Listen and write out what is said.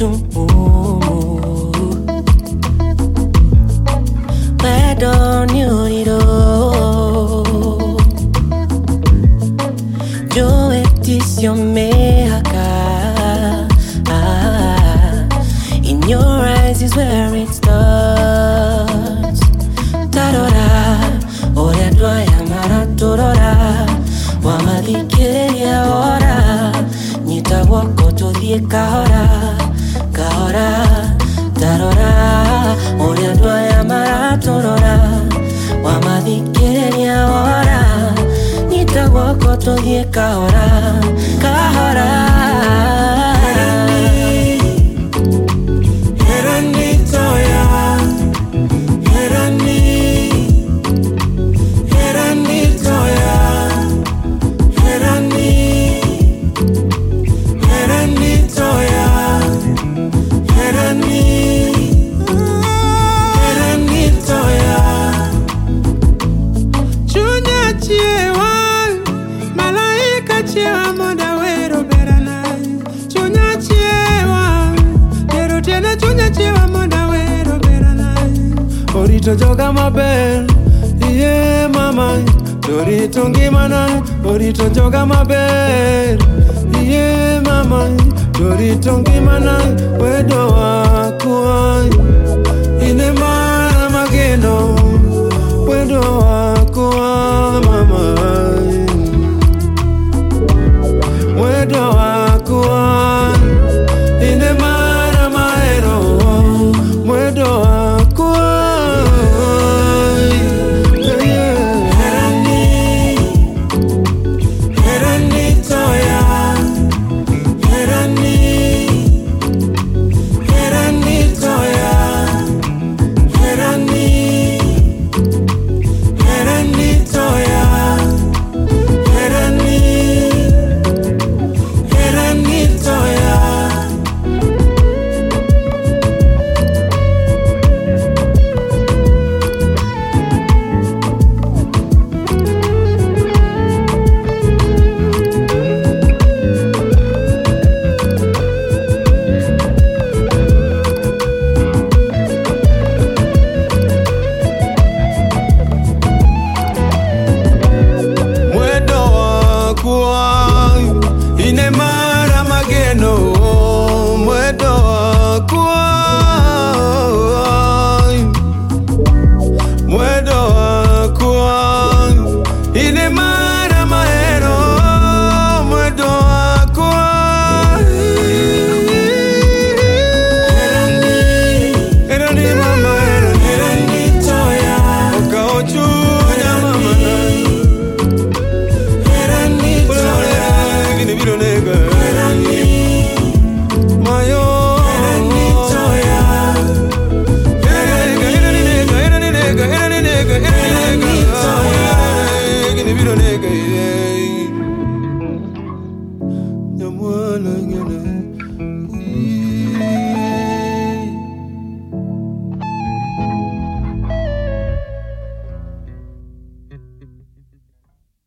Where don't you need Yo etizio mehaka. In your eyes is where it starts. Tarora, ora dwaya maratorora. Wamadhikeria ora, nita wako tudhie kahora, kahora. Tarora, ora dwaya maratorora. Wamadhikeria ora, nita wako tudhie kahora, kahora. Chewa moda wero beranai. Chunya chewa, pero tena chunya chewa moda wero beranai. Orito joga maber, iye mama. Dorito ngimana, orito joga maber, iye mama. Dorito ngimana, wedoa.